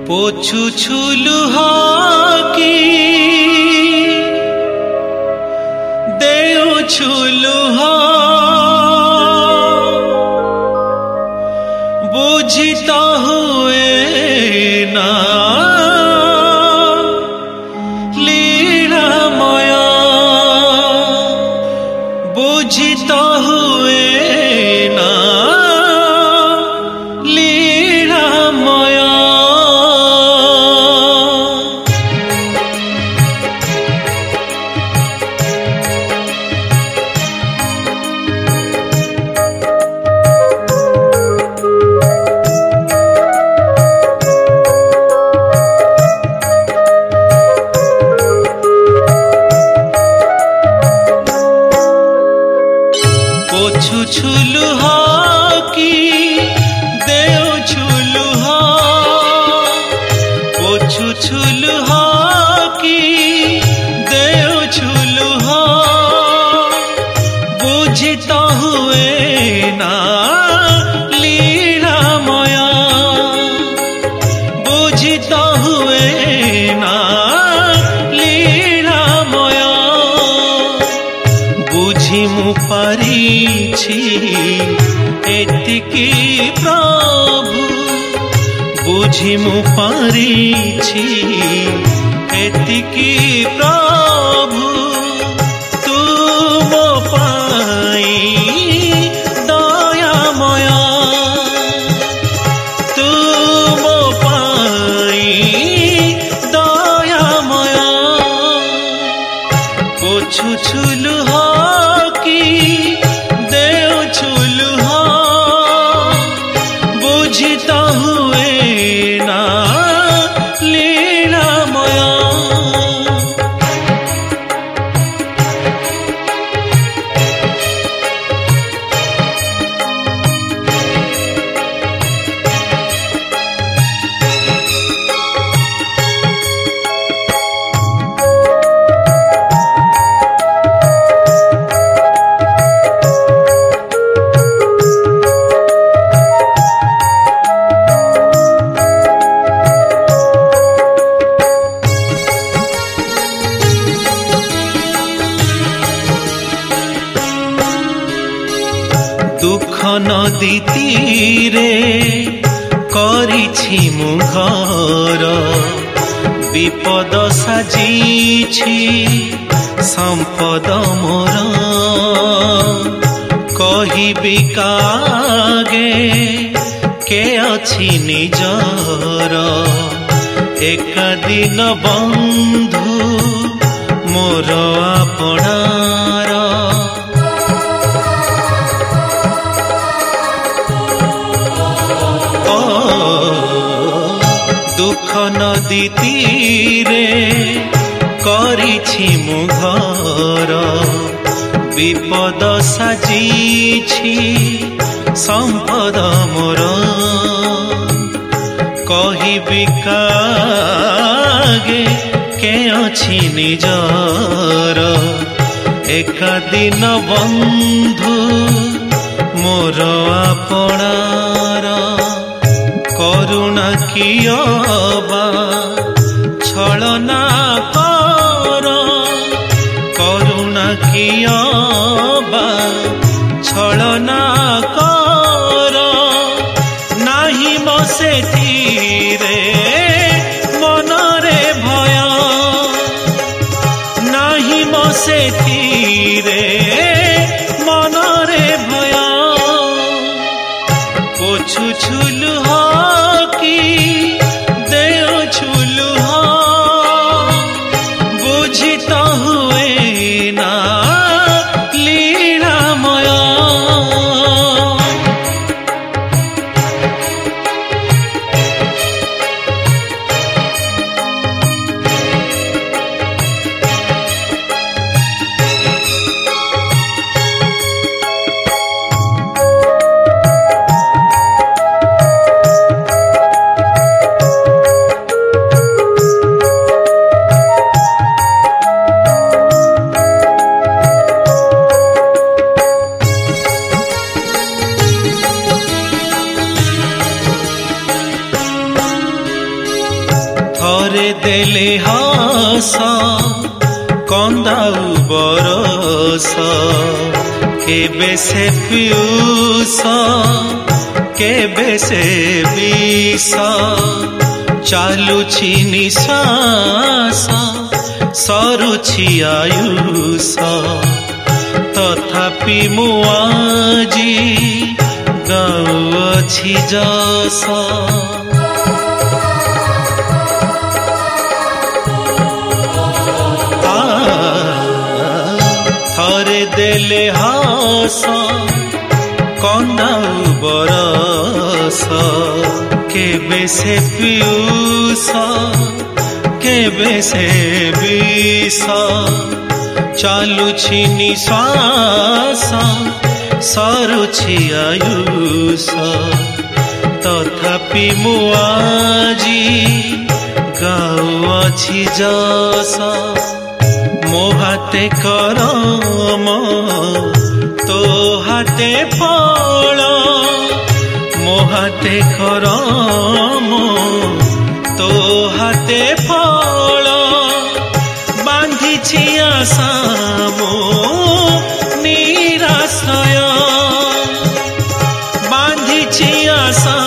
पोछुछु लुहा की देउछु लुहा बुझिता हुए ना लीलामया बुझिता हुए ना लीलामया। पोछुछु लुहा की देउछु लुहा पोछुछु लुहा की देउछु लुहा बुझिता हुए ना लीलामया बुझिता हुए ना लीलामया। बुझी मु पारिछि एतिकी प्रभु बुझी मु पारिछि एतिकी प्रभु तू मो पाई दयामया तू मो पाई दयामया। पोछुछु लुहा की देउछु लुहा बुझिता हुए ना लीलामया। दुख नदी तीरे करिछि मु घर विपद साजिछि संपद मोर कहिबि कागे के अछि निजर एक दिन बंधु मोर आपणार दुख नदी तीरे करिछि मु घर विपद साजिछि संपद मोर कहिबि कागे के अछि निजर एक दिन बंधु मोर आपणार करुणा कियबा छलना कर करुणा कियबा छलना कर नाही मो सेथिरे मनरे भय नाही मो सेथिरे मनरे भय। पोछुछु लुहा की देउछु लुहा बुझिता हुए ना लीलामया। थरे देले हस कंदाऊ बरस केबे से पीयूष केबे से विष चालुछि निश्वास सरुछि आयुष तथापि मु आजी गाउछि जस थरे देले हस कंदाऊ बरस केबे से पीयूष केबे से विष चालुछि निश्वास सरुछि आयुष तथापि मु आजी गाउछि जस मो हाते करम तो हाते फल मो हाते करम तो हाते फल बांधिछि आशा मो निराश्रय बांधिछि आशा